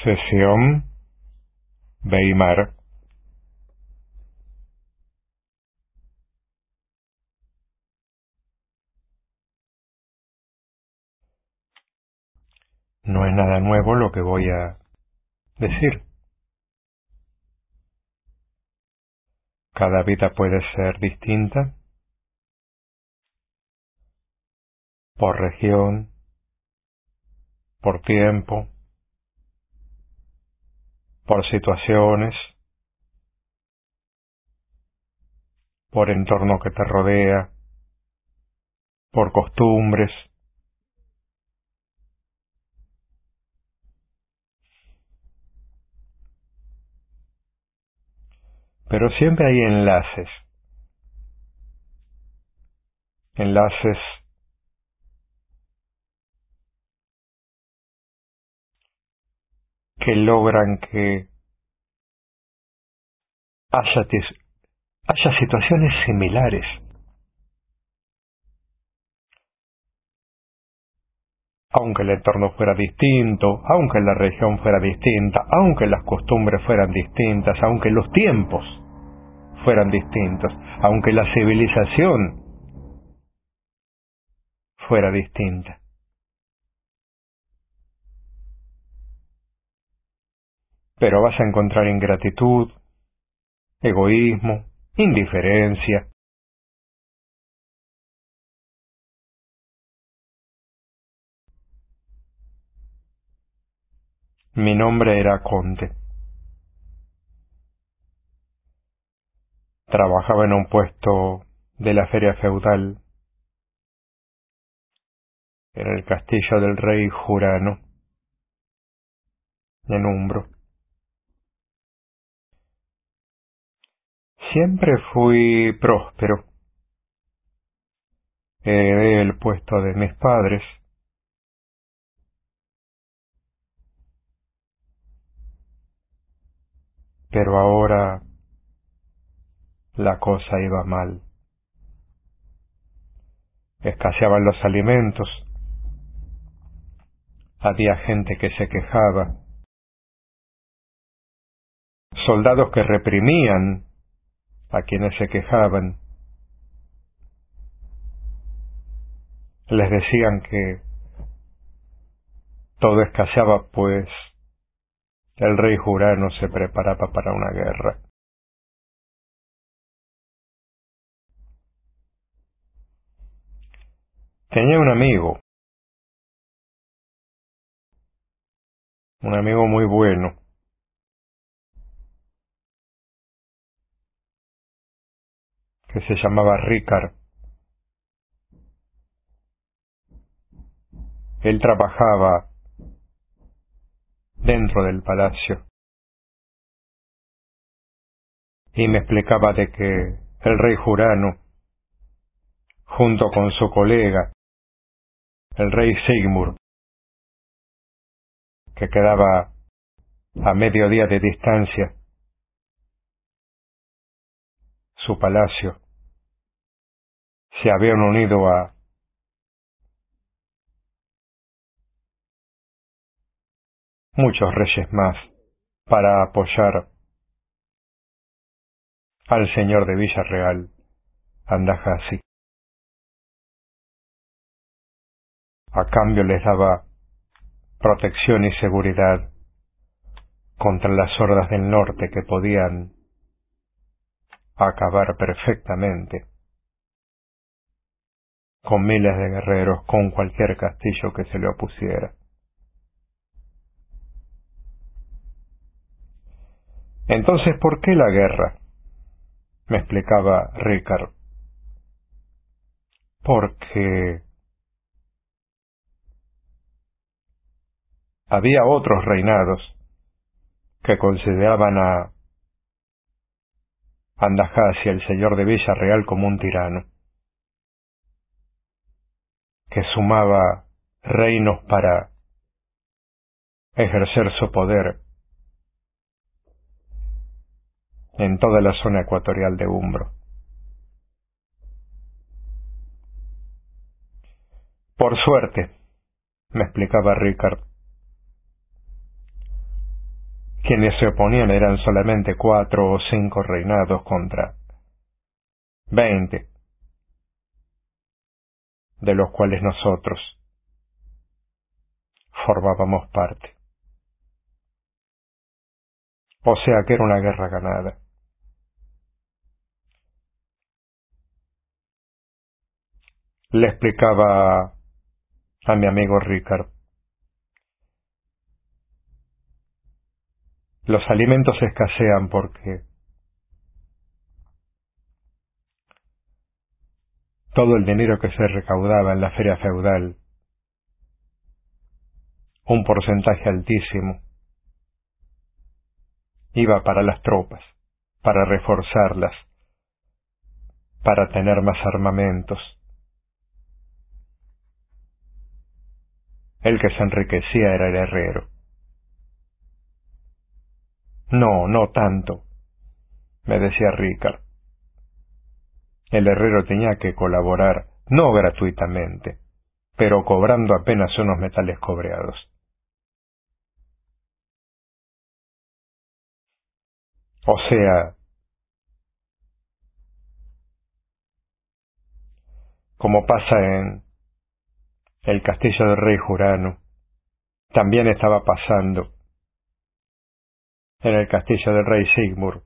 Sesión Weimar. No es nada nuevo lo que voy a decir. Cada vida puede ser distinta por región, por tiempo, por situaciones, por entorno que te rodea, por costumbres. Pero siempre hay enlaces que logran que haya situaciones similares, aunque el entorno fuera distinto, aunque la región fuera distinta, aunque las costumbres fueran distintas, aunque los tiempos fueran distintos, aunque la civilización fuera distinta. Pero vas a encontrar ingratitud, egoísmo, indiferencia. Mi nombre era Conte. Trabajaba en un puesto de la feria feudal en el castillo del rey Jurano, en Umbro. Siempre fui próspero. Heredé el puesto de mis padres. Pero ahora la cosa iba mal. Escaseaban los alimentos. Había gente que se quejaba. Soldados que reprimían a quienes se quejaban. Les decían que todo escaseaba, pues el rey Jurano se preparaba para una guerra. Tenía un amigo muy bueno, que se llamaba Ricard. Él trabajaba dentro del palacio y me explicaba de que el rey Jurano, junto con su colega, el rey Sigmund, que quedaba a mediodía de distancia, su palacio, se habían unido a muchos reyes más para apoyar al señor de Villarreal, Andajasi. A cambio les daba protección y seguridad contra las hordas del norte que podían acabar perfectamente con miles de guerreros, con cualquier castillo que se le opusiera. Entonces, ¿por qué la guerra? Me explicaba Ricard. Porque había otros reinados que consideraban a Andajasi, el señor de Villarreal, como un tirano, que sumaba reinos para ejercer su poder en toda la zona ecuatorial de Umbro. Por suerte, me explicaba Ricard, Quienes se oponían eran solamente 4 o 5 reinados contra 20, de los cuales nosotros formábamos parte. O sea que era una guerra ganada. Le explicaba a mi amigo Ricard: los alimentos escasean porque todo el dinero que se recaudaba en la feria feudal, un porcentaje altísimo, iba para las tropas, para reforzarlas, para tener más armamentos. El que se enriquecía era el herrero. No, no tanto, me decía Ricard. El herrero tenía que colaborar, no gratuitamente, pero cobrando apenas unos metales cobreados. O sea, como pasa en el castillo del rey Jurano, también estaba pasando en el castillo del rey Sigmund,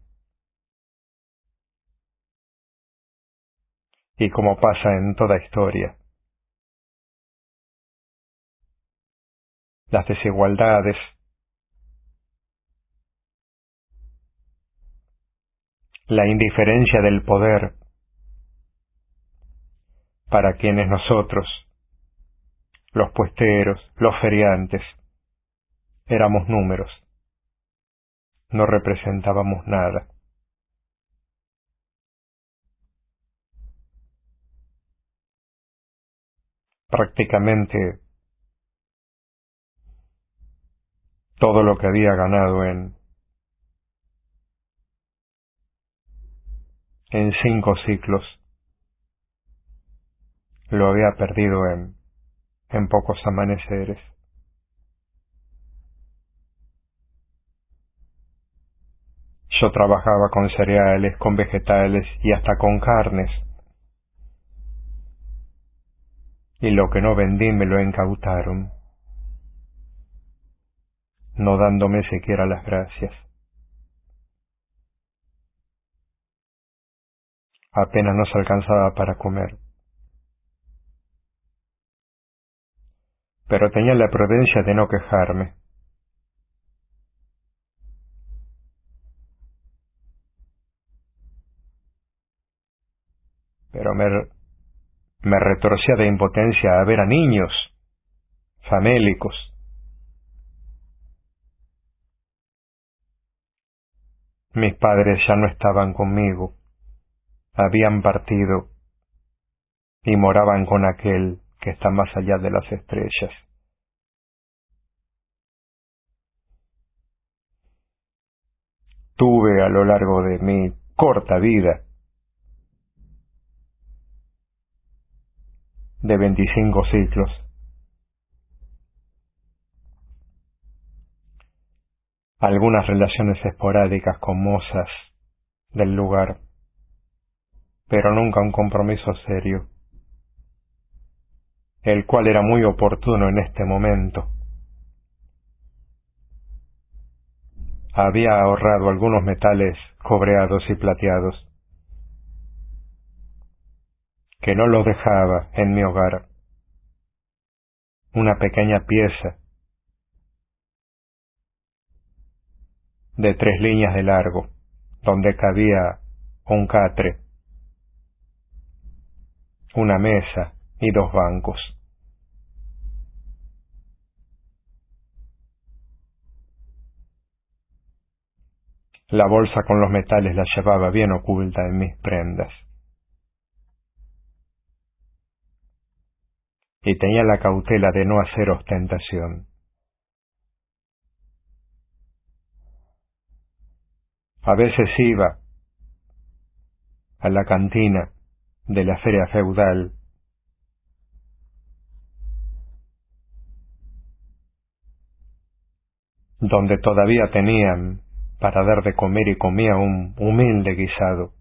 y como pasa en toda historia. Las desigualdades, la indiferencia del poder para quienes nosotros, los puesteros, los feriantes, éramos números, no representábamos nada. Prácticamente todo lo que había ganado en 5 ciclos lo había perdido en pocos amaneceres. Yo trabajaba con cereales, con vegetales y hasta con carnes, y lo que no vendí me lo incautaron, no dándome siquiera las gracias. Apenas nos alcanzaba para comer. Pero tenía la prudencia de no quejarme. Pero me retorcía de impotencia a ver a niños, famélicos, mis padres ya no estaban conmigo, habían partido y moraban con aquel que está más allá de las estrellas. Tuve a lo largo de mi corta vida de 25 ciclos algunas relaciones esporádicas con mozas del lugar, pero nunca un compromiso serio, el cual era muy oportuno en este momento. Había ahorrado algunos metales cobreados y plateados, que no los dejaba en mi hogar. Una pequeña pieza de 3 líneas de largo, donde cabía un catre, una mesa y 2 bancos. La bolsa con los metales la llevaba bien oculta en mis prendas. Y tenía la cautela de no hacer ostentación. A veces iba a la cantina de la feria feudal donde todavía tenían para dar de comer y comía un humilde guisado.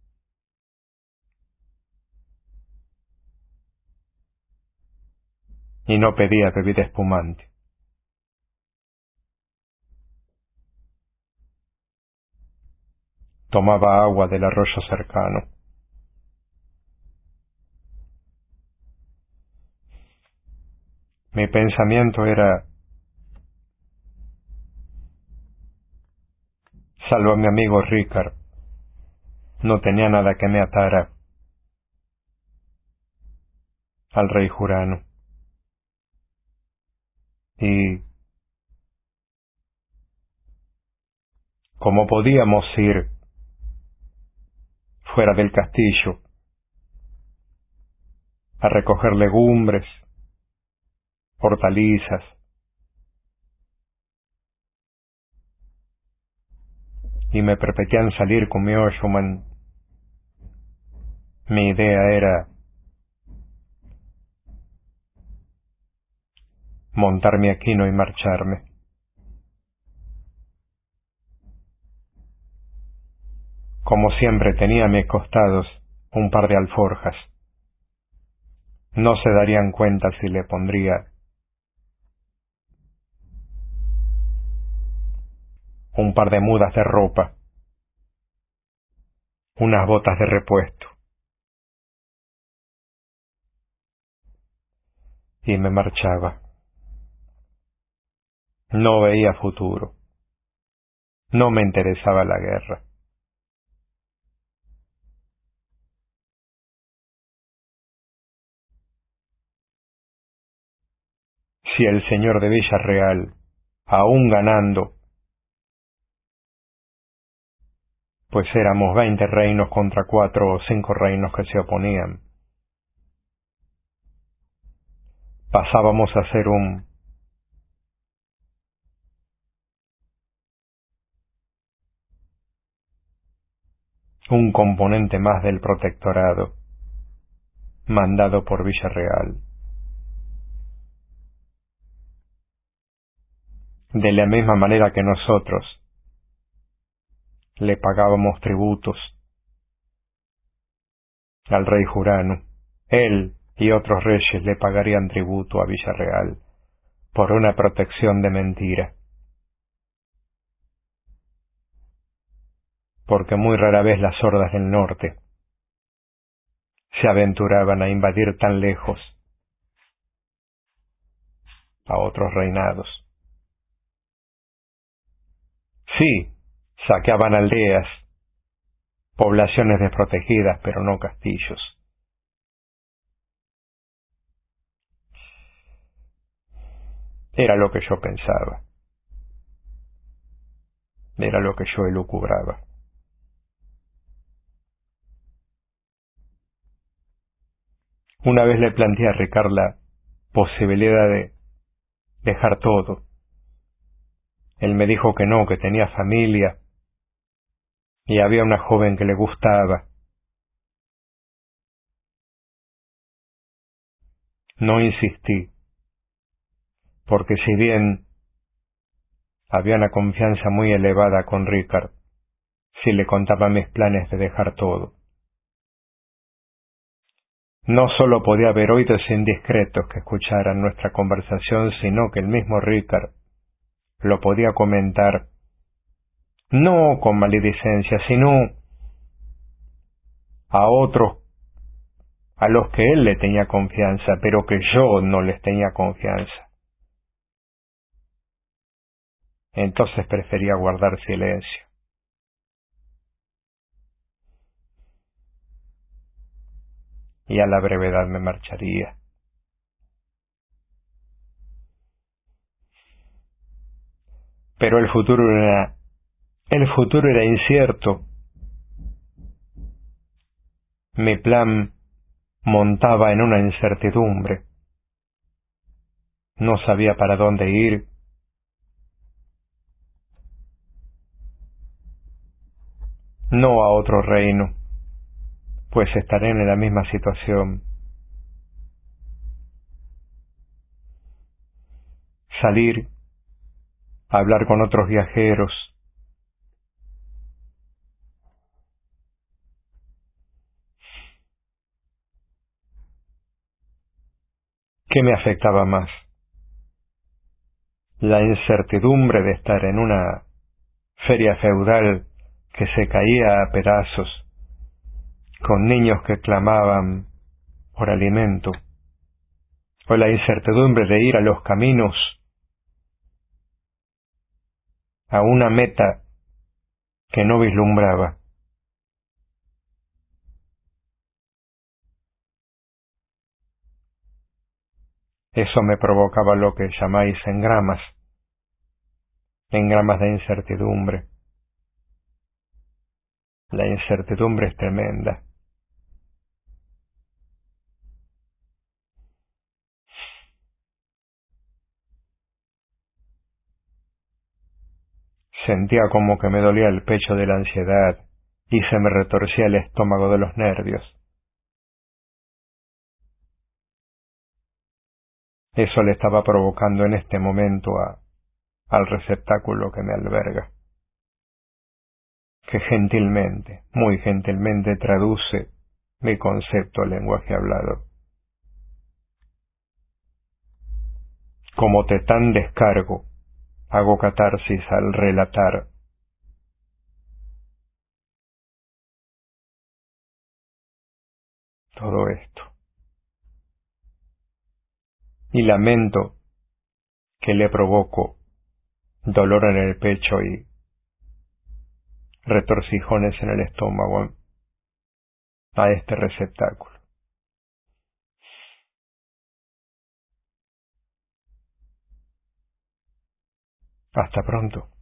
Y no pedía bebida espumante. Tomaba agua del arroyo cercano. Mi pensamiento era: salvo a mi amigo Ricard, no tenía nada que me atara al rey Jurano. Y como podíamos ir fuera del castillo a recoger legumbres, hortalizas, y me permitían salir con mi Oshuman, mi idea era montar mi equino y marcharme. Como siempre tenía a mis costados un par de alforjas. No se darían cuenta si le pondría un par de mudas de ropa, unas botas de repuesto. Y me marchaba. No veía futuro. No me interesaba la guerra. Si el señor de Villarreal, aún ganando, pues éramos 20 reinos contra 4 o 5 reinos que se oponían, pasábamos a ser un componente más del protectorado, mandado por Villarreal. De la misma manera que nosotros le pagábamos tributos al rey Jurano, él y otros reyes le pagarían tributo a Villarreal por una protección de mentira, porque muy rara vez las hordas del norte se aventuraban a invadir tan lejos a otros reinados. Sí, saqueaban aldeas, poblaciones desprotegidas, pero no castillos. Era lo que yo pensaba. Era lo que yo elucubraba. Una vez le planteé a Ricard la posibilidad de dejar todo. Él me dijo que no, que tenía familia y había una joven que le gustaba. No insistí, porque si bien había una confianza muy elevada con Ricard, si le contaba mis planes de dejar todo, no solo podía haber oídos indiscretos que escucharan nuestra conversación, sino que el mismo Ricard lo podía comentar, no con maledicencia, sino a otros a los que él le tenía confianza, pero que yo no les tenía confianza. Entonces prefería guardar silencio. Y a la brevedad me marcharía. Pero el futuro era incierto. Mi plan montaba en una incertidumbre. No sabía para dónde ir. No a otro reino, pues estaré en la misma situación. Salir hablar con otros viajeros. ¿Qué me afectaba más? La incertidumbre de estar en una feria feudal que se caía a pedazos, con niños que clamaban por alimento, o la incertidumbre de ir a los caminos a una meta que no vislumbraba. Eso me provocaba lo que llamáis engramas de incertidumbre. La incertidumbre es tremenda. Sentía como que me dolía el pecho de la ansiedad y se me retorcía el estómago de los nervios. Eso le estaba provocando en este momento al receptáculo que me alberga, que gentilmente, muy gentilmente traduce mi concepto al lenguaje hablado. Como Tetán descargo, hago catarsis al relatar. Todo esto. Y lamento que le provoco dolor en el pecho y retorcijones en el estómago a este receptáculo. Hasta pronto.